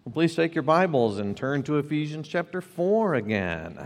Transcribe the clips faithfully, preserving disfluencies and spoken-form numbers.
Well, please take your Bibles and turn to Ephesians chapter four again.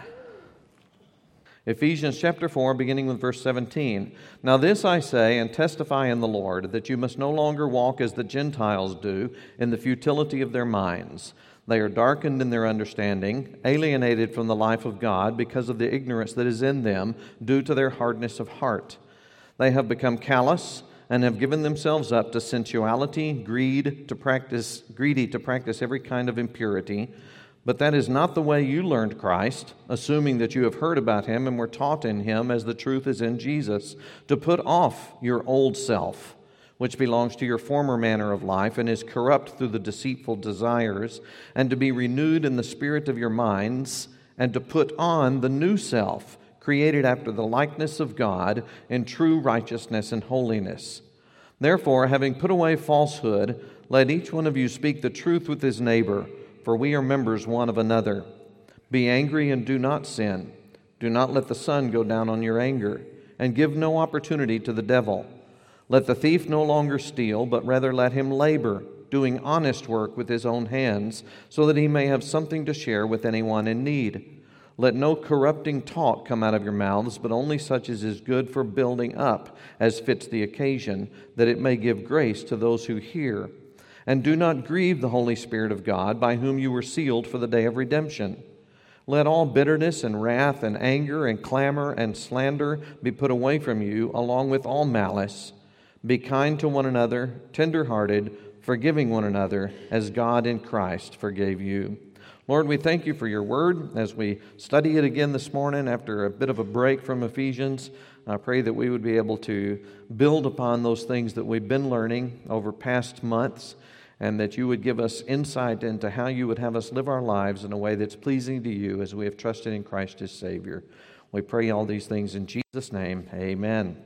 Ephesians chapter four, beginning with verse seventeen. Now this I say and testify in the Lord, that you must no longer walk as the Gentiles do, in the futility of their minds. They are darkened in their understanding, alienated from the life of God because of the ignorance that is in them, due to their hardness of heart. They have become callous and have given themselves up to sensuality, greed, to practice greedy to practice every kind of impurity. But that is not the way you learned Christ, assuming that you have heard about Him and were taught in Him as the truth is in Jesus, to put off your old self, which belongs to your former manner of life and is corrupt through the deceitful desires, and to be renewed in the spirit of your minds, and to put on the new self, created after the likeness of God in true righteousness and holiness. Therefore, having put away falsehood, let each one of you speak the truth with his neighbor, for we are members one of another. Be angry and do not sin. Do not let the sun go down on your anger, and give no opportunity to the devil. Let the thief no longer steal, but rather let him labor, doing honest work with his own hands, so that he may have something to share with anyone in need. Let no corrupting talk come out of your mouths, but only such as is good for building up, as fits the occasion, that it may give grace to those who hear. And do not grieve the Holy Spirit of God, by whom you were sealed for the day of redemption. Let all bitterness and wrath and anger and clamor and slander be put away from you, along with all malice. Be kind to one another, tender-hearted, forgiving one another, as God in Christ forgave you. Lord, we thank you for your word as we study it again this morning after a bit of a break from Ephesians. I pray that we would be able to build upon those things that we've been learning over past months, and that you would give us insight into how you would have us live our lives in a way that's pleasing to you as we have trusted in Christ as Savior. We pray all these things in Jesus' name. Amen.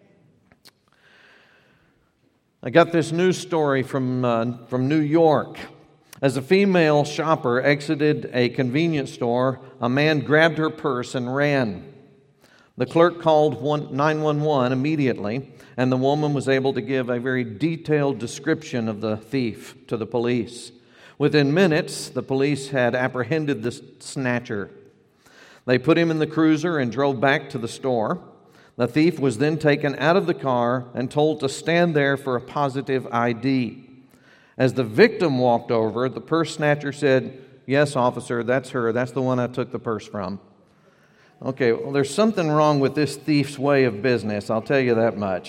I got this news story from uh, from New York. As a female shopper exited a convenience store, a man grabbed her purse and ran. The clerk called nine one one immediately, and the woman was able to give a very detailed description of the thief to the police. Within minutes, the police had apprehended the snatcher. They put him in the cruiser and drove back to the store. The thief was then taken out of the car and told to stand there for a positive I D. As the victim walked over, the purse snatcher said, "Yes, officer, that's her. That's the one I took the purse from." Okay, well, there's something wrong with this thief's way of business, I'll tell you that much.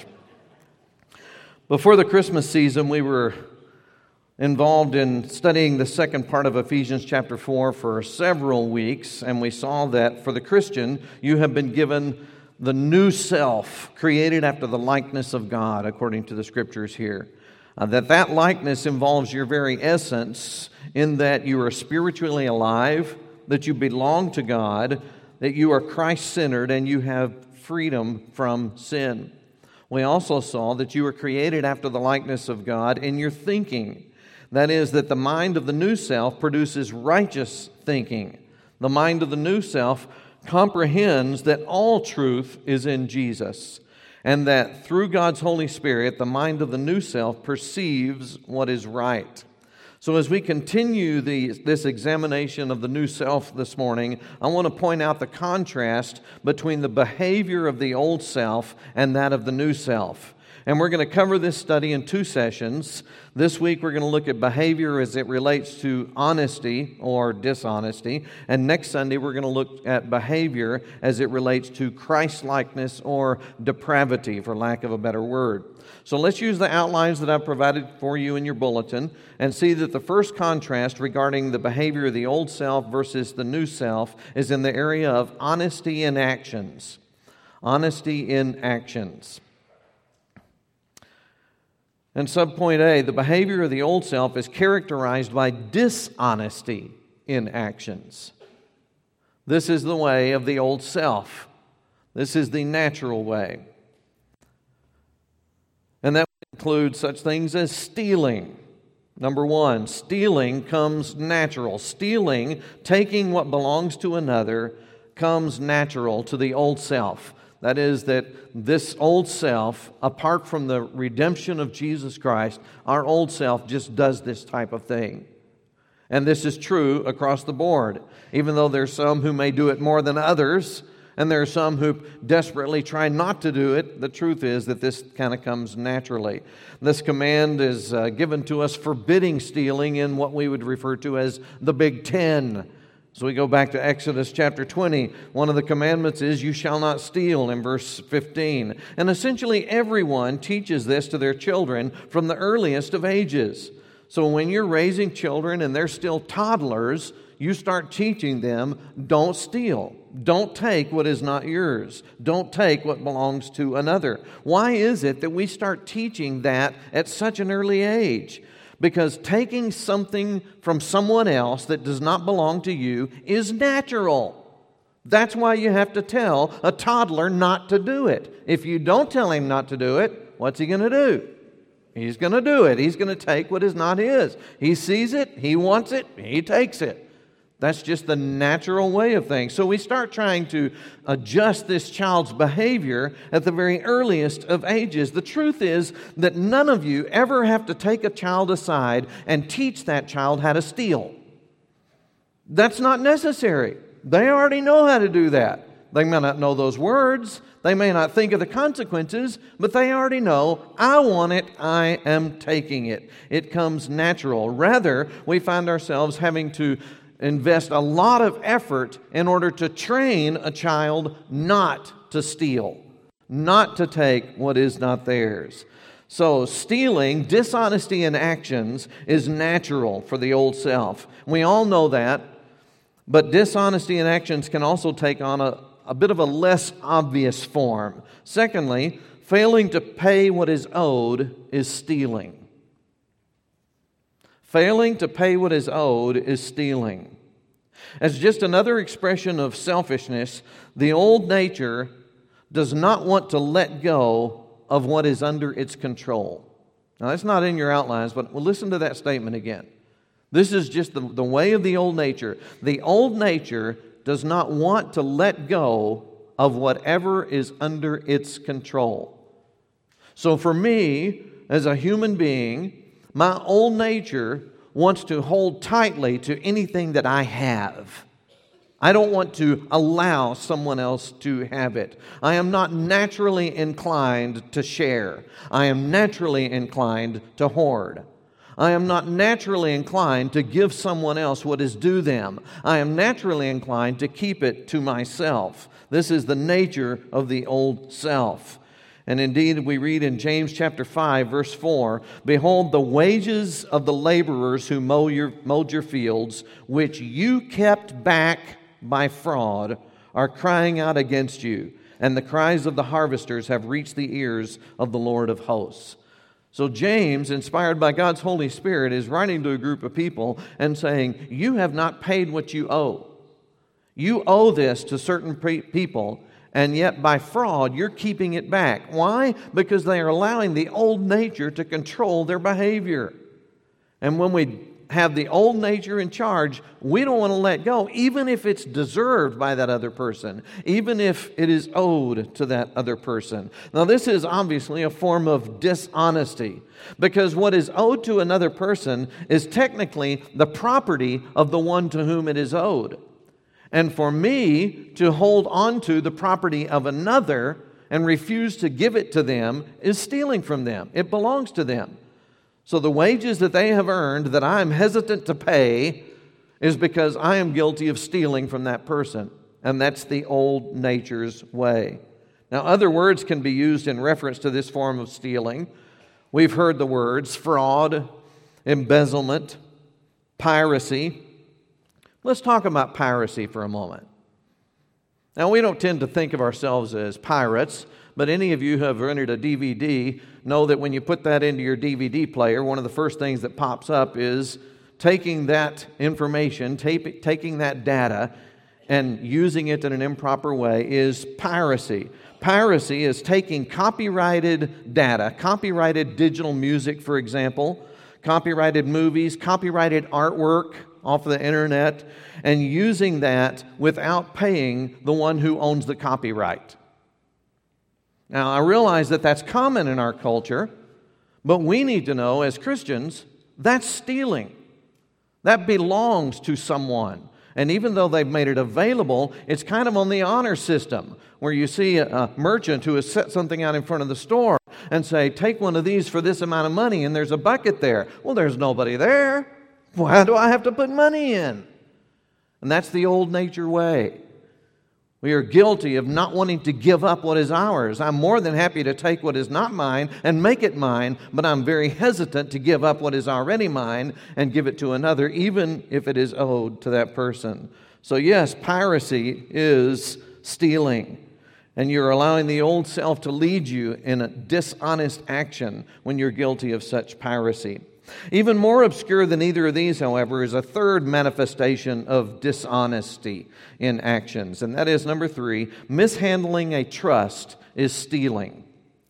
Before the Christmas season, we were involved in studying the second part of Ephesians chapter four for several weeks, and we saw that for the Christian, you have been given the new self, created after the likeness of God, according to the scriptures here. Uh, that that likeness involves your very essence, in that you are spiritually alive, that you belong to God, that you are Christ-centered, and you have freedom from sin. We also saw that you were created after the likeness of God in your thinking. That is, that the mind of the new self produces righteous thinking. The mind of the new self comprehends that all truth is in Jesus, and that through God's Holy Spirit, the mind of the new self perceives what is right. So as we continue the, this examination of the new self this morning, I want to point out the contrast between the behavior of the old self and that of the new self. And we're going to cover this study in two sessions. This week we're going to look at behavior as it relates to honesty or dishonesty. And next Sunday we're going to look at behavior as it relates to Christ-likeness or depravity, for lack of a better word. So let's use the outlines that I've provided for you in your bulletin and see that the first contrast regarding the behavior of the old self versus the new self is in the area of honesty in actions. Honesty in actions. And subpoint A, the behavior of the old self is characterized by dishonesty in actions. This is the way of the old self. This is the natural way. And that includes such things as stealing. Number one, stealing comes natural. Stealing, taking what belongs to another, comes natural to the old self. That is, that this old self, apart from the redemption of Jesus Christ, our old self just does this type of thing. And this is true across the board. Even though there's some who may do it more than others, and there are some who desperately try not to do it, the truth is that this kind of comes naturally. This command is uh, given to us forbidding stealing in what we would refer to as the Big Ten. So we go back to Exodus chapter twenty. One of the commandments is, you shall not steal, in verse fifteen. And essentially everyone teaches this to their children from the earliest of ages. So when you're raising children and they're still toddlers, you start teaching them, don't steal. Don't take what is not yours. Don't take what belongs to another. Why is it that we start teaching that at such an early age? Because taking something from someone else that does not belong to you is natural. That's why you have to tell a toddler not to do it. If you don't tell him not to do it, what's he going to do? He's going to do it. He's going to take what is not his. He sees it, he wants it, he takes it. That's just the natural way of things. So we start trying to adjust this child's behavior at the very earliest of ages. The truth is that none of you ever have to take a child aside and teach that child how to steal. That's not necessary. They already know how to do that. They may not know those words. They may not think of the consequences, but they already know, I want it, I am taking it. It comes natural. Rather, we find ourselves having to invest a lot of effort in order to train a child not to steal, not to take what is not theirs. So stealing, dishonesty in actions, is natural for the old self. We all know that, but dishonesty in actions can also take on a, a bit of a less obvious form. Secondly, failing to pay what is owed is stealing. Failing to pay what is owed is stealing. As just another expression of selfishness, the old nature does not want to let go of what is under its control. Now, that's not in your outlines, but we'll listen to that statement again. This is just the, the way of the old nature. The old nature does not want to let go of whatever is under its control. So for me, as a human being, my old nature wants to hold tightly to anything that I have. I don't want to allow someone else to have it. I am not naturally inclined to share. I am naturally inclined to hoard. I am not naturally inclined to give someone else what is due them. I am naturally inclined to keep it to myself. This is the nature of the old self. And indeed, we read in James chapter five, verse four, behold, the wages of the laborers who mow your, mowed your fields, which you kept back by fraud, are crying out against you. And the cries of the harvesters have reached the ears of the Lord of hosts. So James, inspired by God's Holy Spirit, is writing to a group of people and saying, you have not paid what you owe. You owe this to certain pre- people, and yet by fraud, you're keeping it back. Why? Because they are allowing the old nature to control their behavior. And when we have the old nature in charge, we don't want to let go, even if it's deserved by that other person, even if it is owed to that other person. Now, this is obviously a form of dishonesty, because what is owed to another person is technically the property of the one to whom it is owed. And for me to hold on to the property of another and refuse to give it to them is stealing from them. It belongs to them. So the wages that they have earned that I am hesitant to pay is because I am guilty of stealing from that person. And that's the old nature's way. Now, other words can be used in reference to this form of stealing. We've heard the words fraud, embezzlement, piracy. Let's talk about piracy for a moment. Now, we don't tend to think of ourselves as pirates, but any of you who have rented a D V D know that when you put that into your D V D player, one of the first things that pops up is taking that information, tape, taking that data, and using it in an improper way is piracy. Piracy is taking copyrighted data, copyrighted digital music, for example, copyrighted movies, copyrighted artwork off the internet, and using that without paying the one who owns the copyright. Now, I realize that that's common in our culture, but we need to know as Christians, that's stealing. That belongs to someone. And even though they've made it available, it's kind of on the honor system, where you see a, a merchant who has set something out in front of the store and say, take one of these for this amount of money, and there's a bucket there. Well, there's nobody there. Why do I have to put money in? And that's the old nature way. We are guilty of not wanting to give up what is ours. I'm more than happy to take what is not mine and make it mine, but I'm very hesitant to give up what is already mine and give it to another, even if it is owed to that person. So yes, piracy is stealing. And you're allowing the old self to lead you in a dishonest action when you're guilty of such piracy. Even more obscure than either of these, however, is a third manifestation of dishonesty in actions. And that is, number three, mishandling a trust is stealing.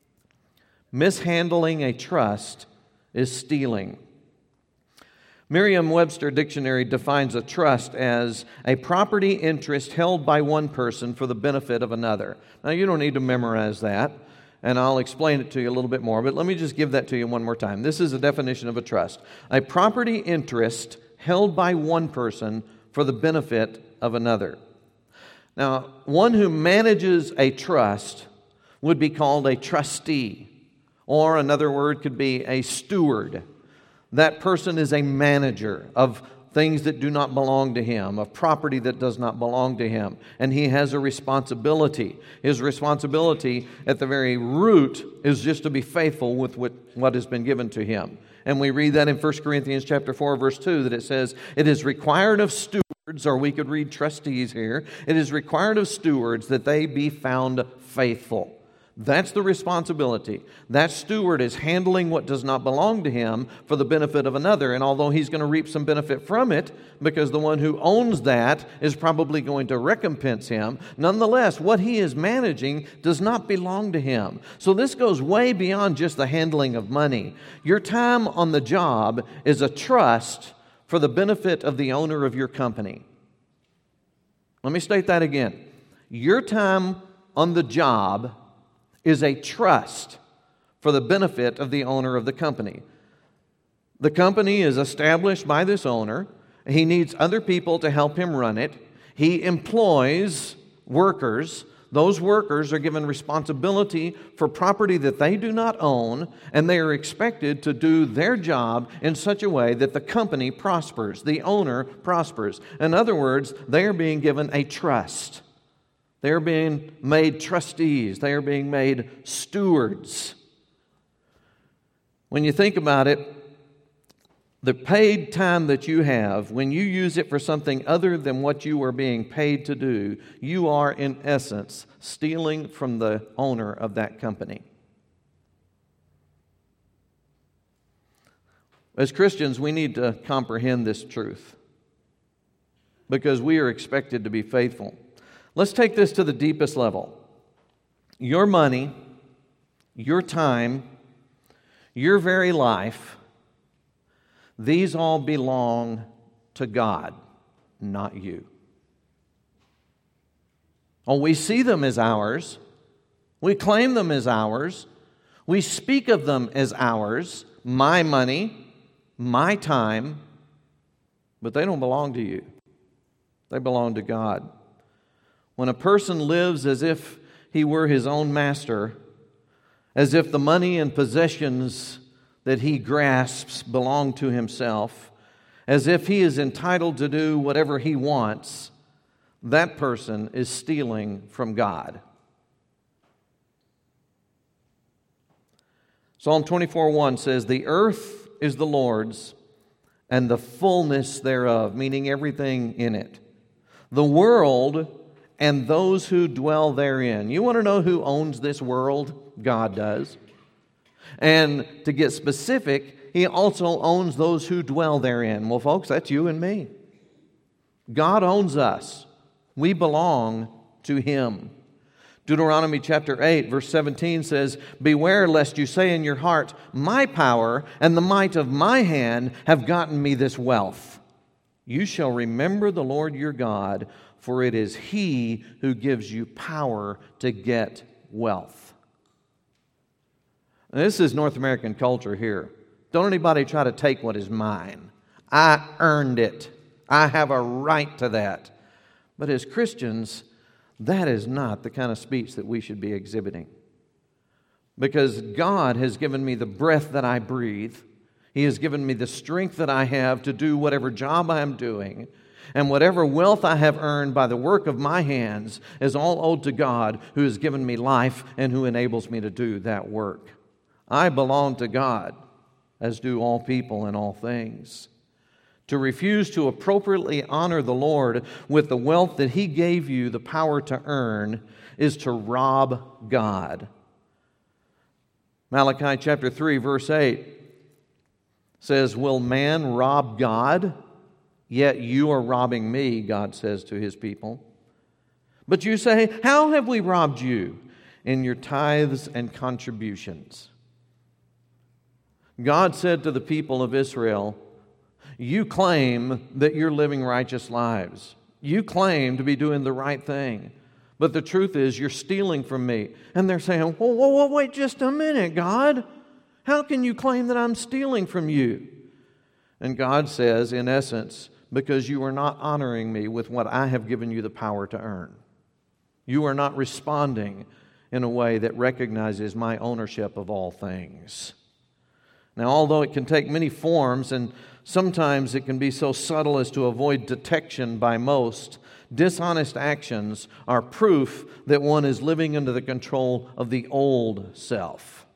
Mishandling a trust is stealing. Merriam-Webster Dictionary defines a trust as a property interest held by one person for the benefit of another. Now, you don't need to memorize that, and I'll explain it to you a little bit more, but let me just give that to you one more time. This is a definition of a trust. A property interest held by one person for the benefit of another. Now, one who manages a trust would be called a trustee, or another word could be a steward. That person is a manager of things that do not belong to him, of property that does not belong to him. And he has a responsibility. His responsibility at the very root is just to be faithful with what has been given to him. And we read that in First Corinthians chapter four, verse two, that it says, it is required of stewards, or we could read trustees here, it is required of stewards that they be found faithful. That's the responsibility. That steward is handling what does not belong to him for the benefit of another. And although he's going to reap some benefit from it, because the one who owns that is probably going to recompense him, nonetheless, what he is managing does not belong to him. So this goes way beyond just the handling of money. Your time on the job is a trust for the benefit of the owner of your company. Let me state that again. Your time on the job is a trust for the benefit of the owner of the company. The company is established by this owner. He needs other people to help him run it. He employs workers. Those workers are given responsibility for property that they do not own, and they are expected to do their job in such a way that the company prospers, the owner prospers. In other words, they are being given a trust. They are being made trustees. They are being made stewards. When you think about it, the paid time that you have, when you use it for something other than what you are being paid to do, you are, in essence, stealing from the owner of that company. As Christians, we need to comprehend this truth because we are expected to be faithful. Let's take this to the deepest level. Your money, your time, your very life, these all belong to God, not you. Oh, we see them as ours. We claim them as ours. We speak of them as ours, my money, my time, but they don't belong to you. They belong to God. When a person lives as if he were his own master, as if the money and possessions that he grasps belong to himself, as if he is entitled to do whatever he wants, that person is stealing from God. Psalm twenty-four one says, "The earth is the Lord's, and the fullness thereof," meaning everything in it. "The world and those who dwell therein." You want to know who owns this world? God does. And to get specific, He also owns those who dwell therein. Well, folks, that's you and me. God owns us. We belong to Him. Deuteronomy chapter eight, verse seventeen says, "Beware lest you say in your heart, my power and the might of my hand have gotten me this wealth. You shall remember the Lord your God, for it is He who gives you power to get wealth." Now, this is North American culture here. Don't anybody try to take what is mine. I earned it. I have a right to that. But as Christians, that is not the kind of speech that we should be exhibiting. Because God has given me the breath that I breathe. He has given me the strength that I have to do whatever job I am doing. And whatever wealth I have earned by the work of my hands is all owed to God, who has given me life and who enables me to do that work. I belong to God, as do all people in all things. To refuse to appropriately honor the Lord with the wealth that He gave you the power to earn is to rob God. Malachi chapter three, verse eight says, "Will man rob God? Yet you are robbing me," God says to His people. But you say, "How have we robbed you?" "In your tithes and contributions." God said to the people of Israel, you claim that you're living righteous lives. You claim to be doing the right thing. But the truth is, you're stealing from me. And they're saying, whoa, whoa, whoa, wait just a minute, God. How can you claim that I'm stealing from you? And God says, in essence, because you are not honoring me with what I have given you the power to earn. You are not responding in a way that recognizes my ownership of all things. Now, although it can take many forms, and sometimes it can be so subtle as to avoid detection by most, dishonest actions are proof that one is living under the control of the old self.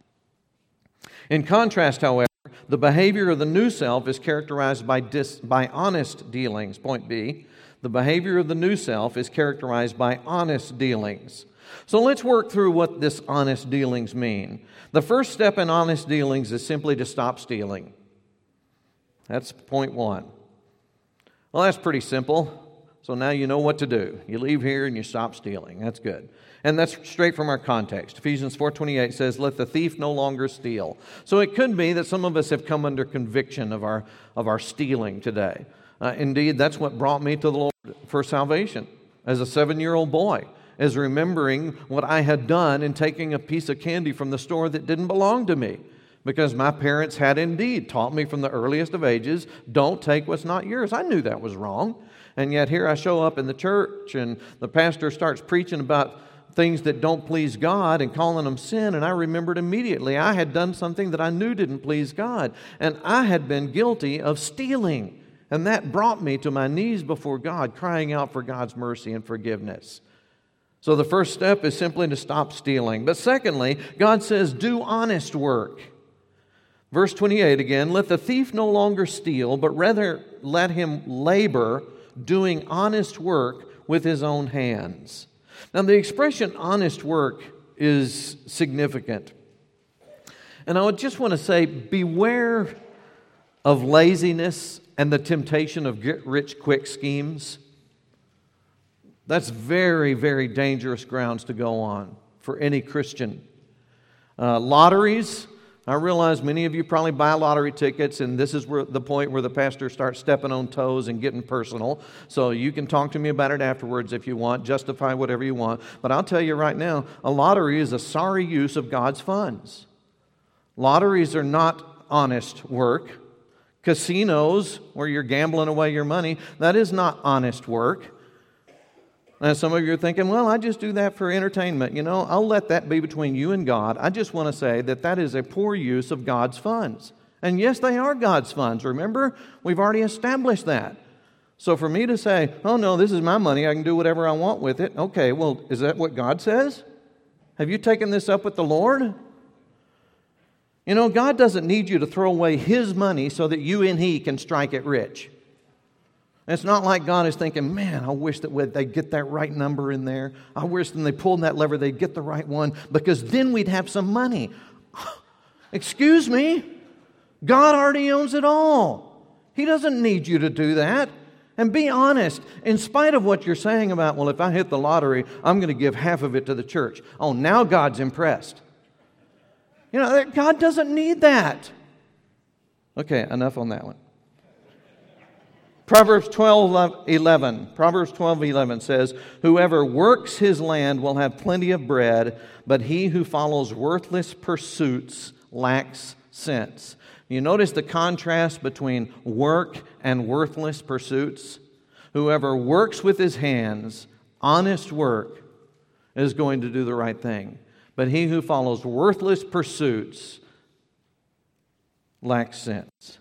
In contrast, however, the behavior of the new self is characterized by, dis, by honest dealings. Point B, the behavior of the new self is characterized by honest dealings. So let's work through what this honest dealings mean. The first step in honest dealings is simply to stop stealing. That's point one. Well, that's pretty simple. So now you know what to do. You leave here and you stop stealing. That's good. And that's straight from our context. Ephesians four twenty-eight says, "Let the thief no longer steal." So it could be that some of us have come under conviction of our, of our stealing today. Uh, indeed, that's what brought me to the Lord for salvation as a seven-year-old boy, is remembering what I had done in taking a piece of candy from the store that didn't belong to me. Because my parents had indeed taught me from the earliest of ages, don't take what's not yours. I knew that was wrong. And yet here I show up in the church and the pastor starts preaching about things that don't please God and calling them sin. And I remembered immediately I had done something that I knew didn't please God. And I had been guilty of stealing. And that brought me to my knees before God, crying out for God's mercy and forgiveness. So the first step is simply to stop stealing. But secondly, God says, do honest work. Verse twenty-eight again, "Let the thief no longer steal, but rather let him labor, doing honest work with his own hands." Now the expression honest work is significant. And I would just want to say, beware of laziness and the temptation of get-rich-quick schemes. That's very, very dangerous grounds to go on for any Christian. Uh, lotteries, I realize many of you probably buy lottery tickets, and this is where the point where the pastor starts stepping on toes and getting personal. So you can talk to me about it afterwards if you want, justify whatever you want. But I'll tell you right now, a lottery is a sorry use of God's funds. Lotteries are not honest work. Casinos, where you're gambling away your money, that is not honest work. Now, some of you are thinking, well, I just do that for entertainment. You know, I'll let that be between you and God. I just want to say that that is a poor use of God's funds. And yes, they are God's funds. Remember, we've already established that. So for me to say, oh, no, this is my money. I can do whatever I want with it. Okay, well, is that what God says? Have you taken this up with the Lord? You know, God doesn't need you to throw away His money so that you and He can strike it rich. It's not like God is thinking, man, I wish that they'd get that right number in there. I wish when they pulled that lever, they'd get the right one, because then we'd have some money. Excuse me? God already owns it all. He doesn't need you to do that. And be honest, in spite of what you're saying about, well, if I hit the lottery, I'm going to give half of it to the church. Oh, now God's impressed. You know, God doesn't need that. Okay, enough on that one. Proverbs twelve eleven. Proverbs twelve eleven says, "Whoever works his land will have plenty of bread, but he who follows worthless pursuits lacks sense." You notice the contrast between work and worthless pursuits? Whoever works with his hands, honest work, is going to do the right thing. But he who follows worthless pursuits lacks sense.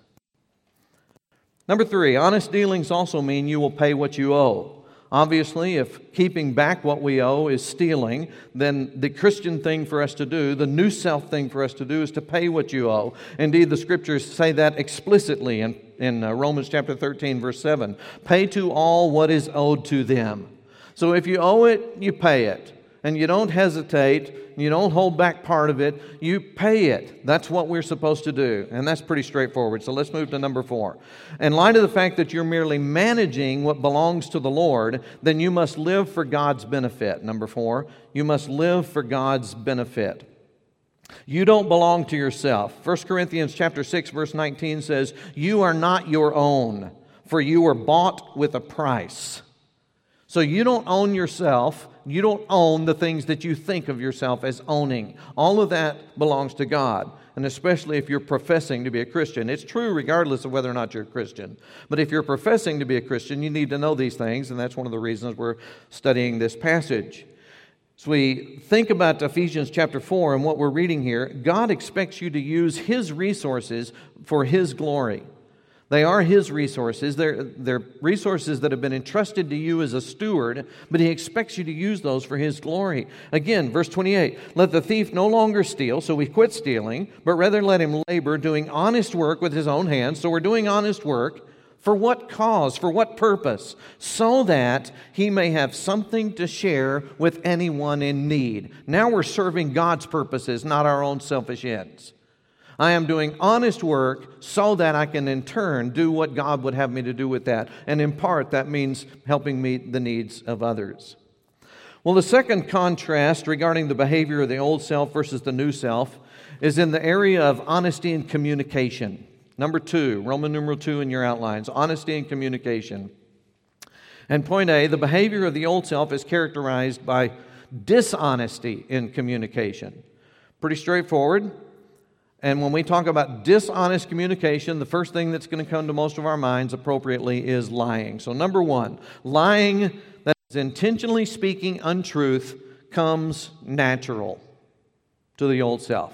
Number three, honest dealings also mean you will pay what you owe. Obviously, if keeping back what we owe is stealing, then the Christian thing for us to do, the new self thing for us to do, is to pay what you owe. Indeed, the Scriptures say that explicitly in, in uh, Romans chapter thirteen, verse seven. Pay to all what is owed to them. So if you owe it, you pay it. And you don't hesitate, you don't hold back part of it, you pay it. That's what we're supposed to do. And that's pretty straightforward. So let's move to number four. In light of the fact that you're merely managing what belongs to the Lord, then you must live for God's benefit. Number four, you must live for God's benefit. You don't belong to yourself. First Corinthians chapter six, verse nineteen says, "You are not your own, for you were bought with a price." So you don't own yourself. You don't own the things that you think of yourself as owning. All of that belongs to God, and especially if you're professing to be a Christian. It's true regardless of whether or not you're a Christian. But if you're professing to be a Christian, you need to know these things, and that's one of the reasons we're studying this passage. As we think about Ephesians chapter four and what we're reading here, God expects you to use His resources for His glory. They are His resources. They're, they're resources that have been entrusted to you as a steward, but He expects you to use those for His glory. Again, verse twenty-eight, "Let the thief no longer steal," so we quit stealing, "but rather let him labor, doing honest work with his own hands." So we're doing honest work. For what cause? For what purpose? So that he may have something to share with anyone in need. Now we're serving God's purposes, not our own selfish ends. I am doing honest work so that I can in turn do what God would have me to do with that. And in part, that means helping meet the needs of others. Well, the second contrast regarding the behavior of the old self versus the new self is in the area of honesty and communication. Number two, Roman numeral two in your outlines, honesty and communication. And point A, the behavior of the old self is characterized by dishonesty in communication. Pretty straightforward. And when we talk about dishonest communication, the first thing that's going to come to most of our minds appropriately is lying. So number one, lying that is intentionally speaking untruth comes natural to the old self.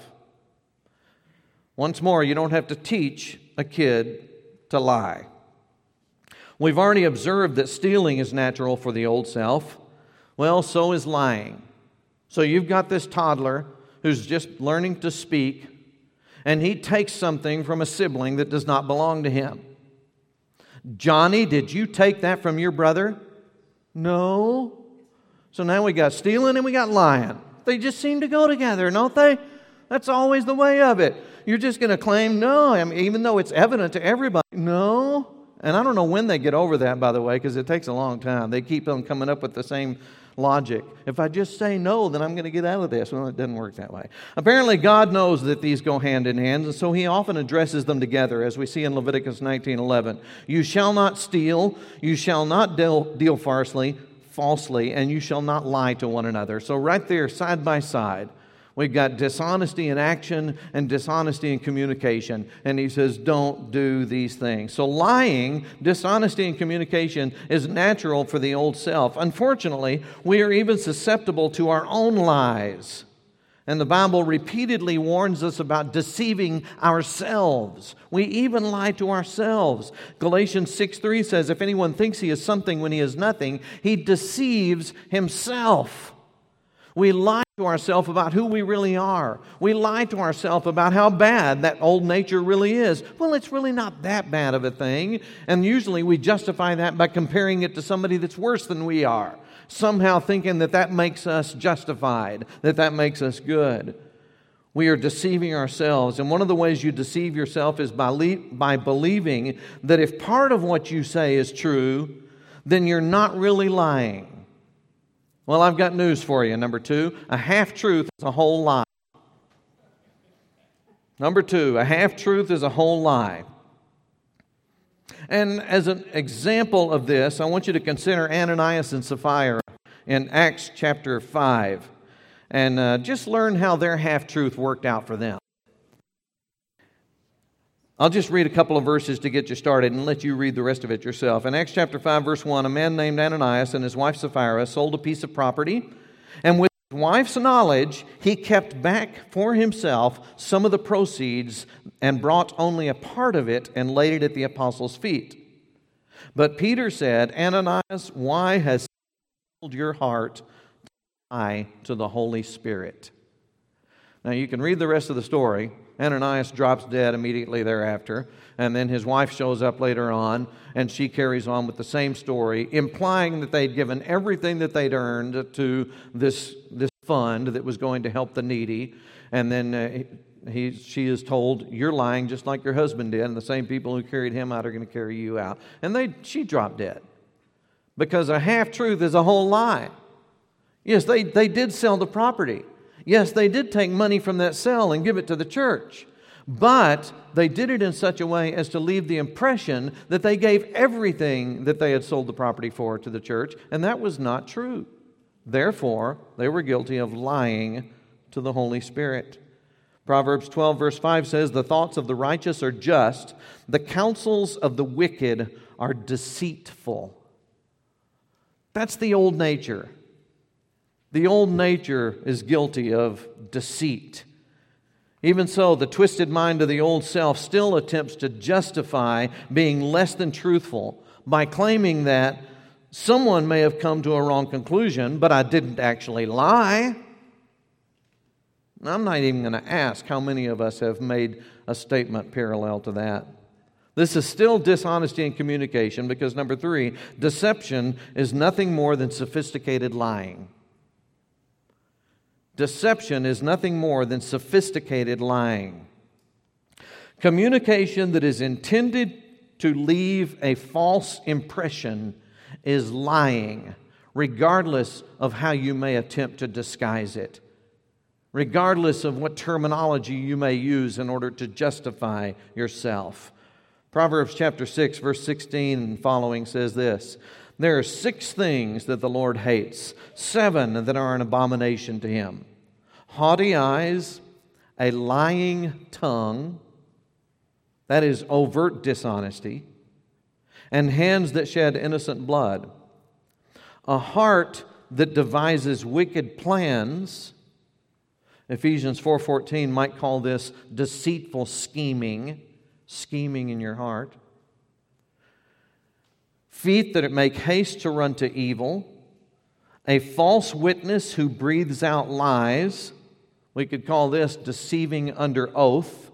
Once more, you don't have to teach a kid to lie. We've already observed that stealing is natural for the old self. Well, so is lying. So you've got this toddler who's just learning to speak, and he takes something from a sibling that does not belong to him. "Johnny, did you take that from your brother?" "No." So now we got stealing and we got lying. They just seem to go together, don't they? That's always the way of it. You're just going to claim, no, I mean, even though it's evident to everybody. No. And I don't know when they get over that, by the way, because it takes a long time. They keep on coming up with the same logic. If I just say no, then I'm going to get out of this. Well, it doesn't work that way. Apparently, God knows that these go hand in hand, and so He often addresses them together, as we see in Leviticus nineteen eleven. "You shall not steal, you shall not deal, deal falsely, falsely, and you shall not lie to one another." So right there, side by side, we've got dishonesty in action and dishonesty in communication. And He says, don't do these things. So lying, dishonesty in communication is natural for the old self. Unfortunately, we are even susceptible to our own lies. And the Bible repeatedly warns us about deceiving ourselves. We even lie to ourselves. Galatians six three says, "If anyone thinks he is something when he is nothing, he deceives himself." We lie to ourselves about who we really are. We lie to ourselves about how bad that old nature really is. Well, it's really not that bad of a thing. And usually we justify that by comparing it to somebody that's worse than we are, somehow thinking that that makes us justified, that that makes us good. We are deceiving ourselves. And one of the ways you deceive yourself is by, le- by believing that if part of what you say is true, then you're not really lying. Well, I've got news for you. Number two, a half-truth is a whole lie. Number two, a half-truth is a whole lie. And as an example of this, I want you to consider Ananias and Sapphira in Acts chapter five. And uh, just learn how their half-truth worked out for them. I'll just read a couple of verses to get you started and let you read the rest of it yourself. In Acts chapter five, verse one, a man named Ananias and his wife Sapphira sold a piece of property, and with his wife's knowledge, he kept back for himself some of the proceeds and brought only a part of it and laid it at the apostles' feet. But Peter said, Ananias, why has filled your heart to lie to the Holy Spirit? Now you can read the rest of the story. Ananias drops dead immediately thereafter, and then his wife shows up later on, and she carries on with the same story, implying that they'd given everything that they'd earned to this, this fund that was going to help the needy, and then uh, he, she is told, you're lying just like your husband did, and the same people who carried him out are going to carry you out. And they, she dropped dead, because a half-truth is a whole lie. Yes, they, they did sell the property. Yes, they did take money from that sale and give it to the church, but they did it in such a way as to leave the impression that they gave everything that they had sold the property for to the church, and that was not true. Therefore, they were guilty of lying to the Holy Spirit. Proverbs twelve, verse five says, the thoughts of the righteous are just, the counsels of the wicked are deceitful. That's the old nature. The old nature is guilty of deceit. Even so, the twisted mind of the old self still attempts to justify being less than truthful by claiming that someone may have come to a wrong conclusion, but I didn't actually lie. I'm not even going to ask how many of us have made a statement parallel to that. This is still dishonesty in communication because, number three, deception is nothing more than sophisticated lying. Deception is nothing more than sophisticated lying. Communication that is intended to leave a false impression is lying, regardless of how you may attempt to disguise it, regardless of what terminology you may use in order to justify yourself. Proverbs chapter six, verse sixteen and following says this, there are six things that the Lord hates, seven that are an abomination to Him. Haughty eyes, a lying tongue, that is overt dishonesty, and hands that shed innocent blood. A heart that devises wicked plans. Ephesians four fourteen might call this deceitful scheming, scheming in your heart. Feet that make haste to run to evil. A false witness who breathes out lies. We could call this deceiving under oath.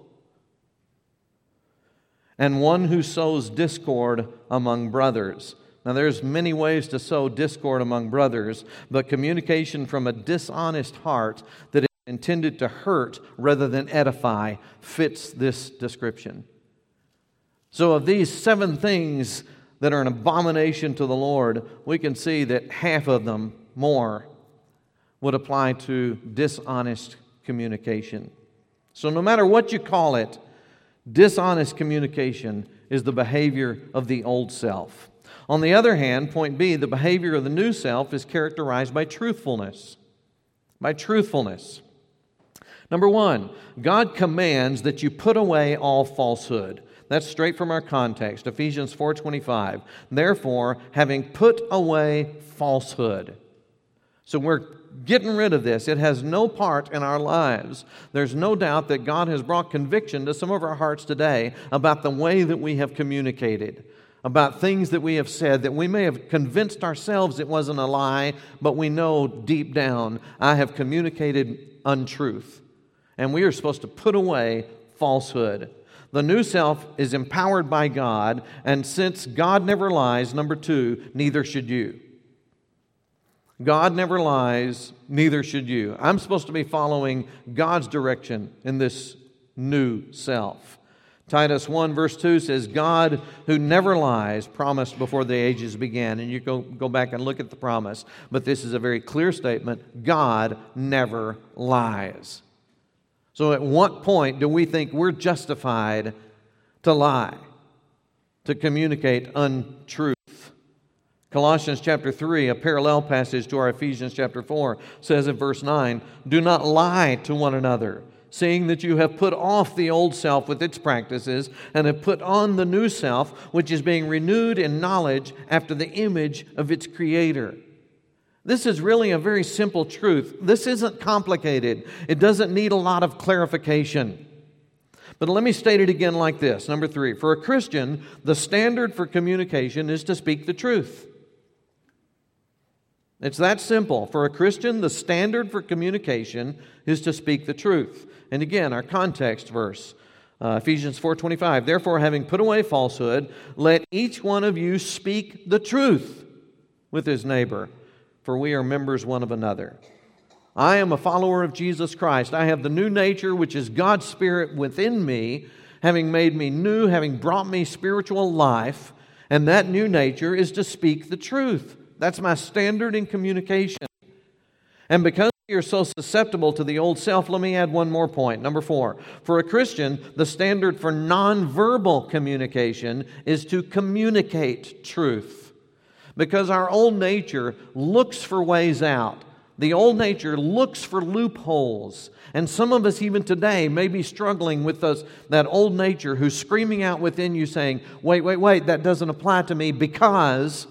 And one who sows discord among brothers. Now, there's many ways to sow discord among brothers, but communication from a dishonest heart that is intended to hurt rather than edify fits this description. So of these seven things that are an abomination to the Lord, we can see that half of them, more, would apply to dishonest communication. So no matter what you call it, dishonest communication is the behavior of the old self. On the other hand, point B, the behavior of the new self is characterized by truthfulness. By truthfulness. Number one, God commands that you put away all falsehood. That's straight from our context, Ephesians four twenty-five. Therefore, having put away falsehood. So we're getting rid of this. It has no part in our lives. There's no doubt that God has brought conviction to some of our hearts today about the way that we have communicated, about things that we have said that we may have convinced ourselves it wasn't a lie, but we know deep down I have communicated untruth. And we are supposed to put away falsehood. The new self is empowered by God, and since God never lies, number two, neither should you. God never lies, neither should you. I'm supposed to be following God's direction in this new self. Titus one verse two says, God who never lies promised before the ages began. And you go, go back and look at the promise. But this is a very clear statement. God never lies. So at what point do we think we're justified to lie, to communicate untruth? Colossians chapter three, a parallel passage to our Ephesians chapter four, says in verse nine, do not lie to one another, seeing that you have put off the old self with its practices and have put on the new self, which is being renewed in knowledge after the image of its Creator. This is really a very simple truth. This isn't complicated. It doesn't need a lot of clarification. But let me state it again like this. Number three, for a Christian, the standard for communication is to speak the truth. It's that simple. For a Christian, the standard for communication is to speak the truth. And again, our context verse, uh, Ephesians four twenty-five, therefore, having put away falsehood, let each one of you speak the truth with his neighbor, for we are members one of another. I am a follower of Jesus Christ. I have the new nature, which is God's Spirit within me, having made me new, having brought me spiritual life, and that new nature is to speak the truth. That's my standard in communication. And because you're so susceptible to the old self, let me add one more point. Number four, for a Christian, the standard for nonverbal communication is to communicate truth. Because our old nature looks for ways out. The old nature looks for loopholes. And some of us even today may be struggling with those, that old nature who's screaming out within you saying, wait, wait, wait, that doesn't apply to me because...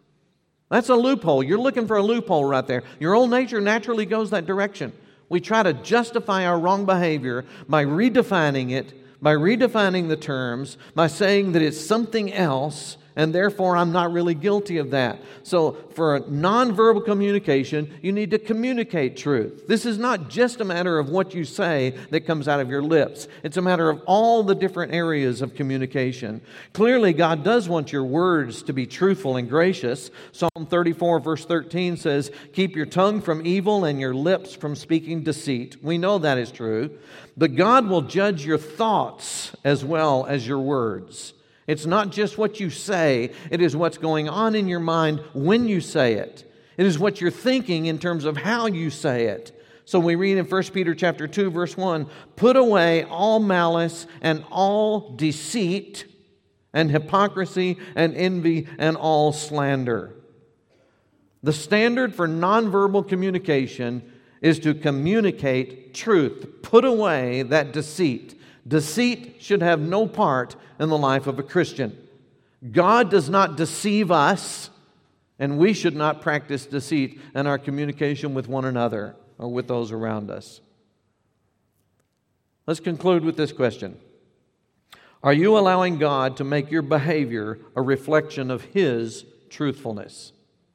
That's a loophole. You're looking for a loophole right there. Your old nature naturally goes that direction. We try to justify our wrong behavior by redefining it, by redefining the terms, by saying that it's something else, and therefore I'm not really guilty of that. So for nonverbal communication, you need to communicate truth. This is not just a matter of what you say that comes out of your lips. It's a matter of all the different areas of communication. Clearly, God does want your words to be truthful and gracious. Psalm thirty-four verse thirteen says, keep your tongue from evil and your lips from speaking deceit. We know that is true. But God will judge your thoughts as well as your words. It's not just what you say, it is what's going on in your mind when you say it. It is what you're thinking in terms of how you say it. So we read in First Peter chapter two, verse one, put away all malice and all deceit and hypocrisy and envy and all slander. The standard for nonverbal communication is to communicate truth. Put away that deceit. Deceit should have no part in the life of a Christian. God does not deceive us, and we should not practice deceit in our communication with one another or with those around us. Let's conclude with this question. Are you allowing God to make your behavior a reflection of His truthfulness?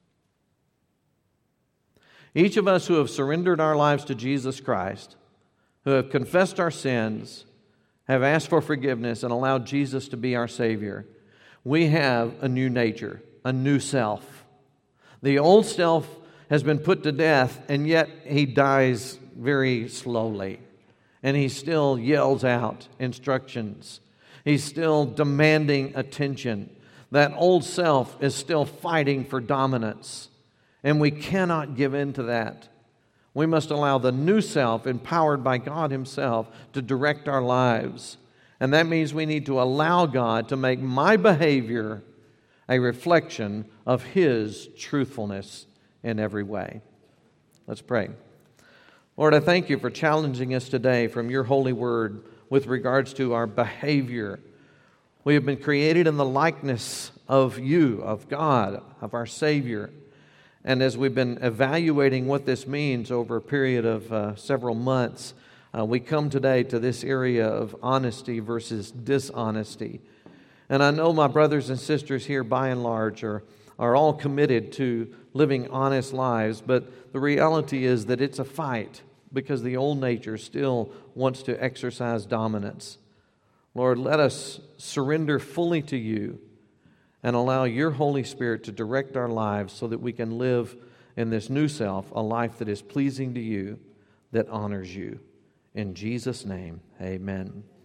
Each of us who have surrendered our lives to Jesus Christ, who have confessed our sins, have asked for forgiveness and allowed Jesus to be our Savior, we have a new nature, a new self. The old self has been put to death, and yet he dies very slowly. And he still yells out instructions. He's still demanding attention. That old self is still fighting for dominance. And we cannot give in to that. We must allow the new self, empowered by God Himself, to direct our lives. And that means we need to allow God to make my behavior a reflection of His truthfulness in every way. Let's pray. Lord, I thank You for challenging us today from Your holy word with regards to our behavior. We have been created in the likeness of You, of God, of our Savior. And as we've been evaluating what this means over a period of uh, several months, uh, we come today to this area of honesty versus dishonesty. And I know my brothers and sisters here, by and large, are, are all committed to living honest lives, but the reality is that it's a fight because the old nature still wants to exercise dominance. Lord, let us surrender fully to You and allow Your Holy Spirit to direct our lives so that we can live in this new self, a life that is pleasing to You, that honors You. In Jesus' name, amen.